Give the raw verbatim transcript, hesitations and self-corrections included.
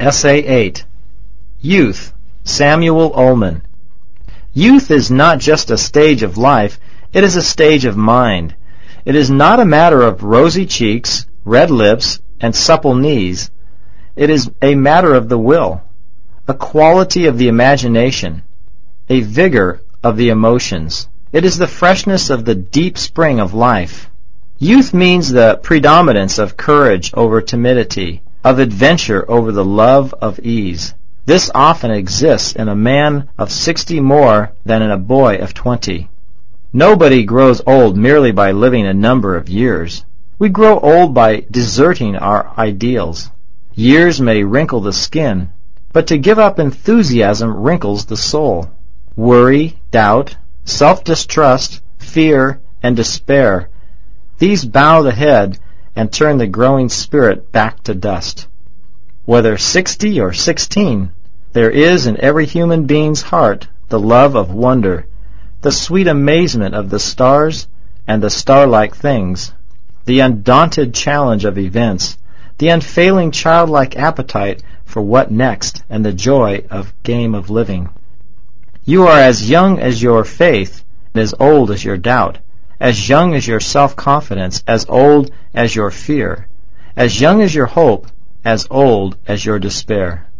Essay eight. Youth, Samuel Ullman. Youth is not just a stage of life, it is a stage of mind. It is not a matter of rosy cheeks, red lips, and supple knees. It is a matter of the will, a quality of the imagination, a vigor of the emotions. It is the freshness of the deep spring of life. Youth means the predominance of courage over timidity, of adventure over the love of ease. This often exists in a man of sixty more than in a boy of twenty. Nobody grows old merely by living a number of years. We grow old by deserting our ideals. Years may wrinkle the skin, but to give up enthusiasm wrinkles the soul. Worry, doubt, self-distrust, fear, and despair, these bow the head and turn the growing spirit back to dust. Whether sixty or sixteen, there is in every human being's heart the love of wonder, the sweet amazement of the stars and the star-like things, the undaunted challenge of events, the unfailing childlike appetite for what next, and the joy of game of living. You are as young as your faith, and as old as your doubt, as young as your self-confidence, as old as your fear, as young as your hope, as old as your despair.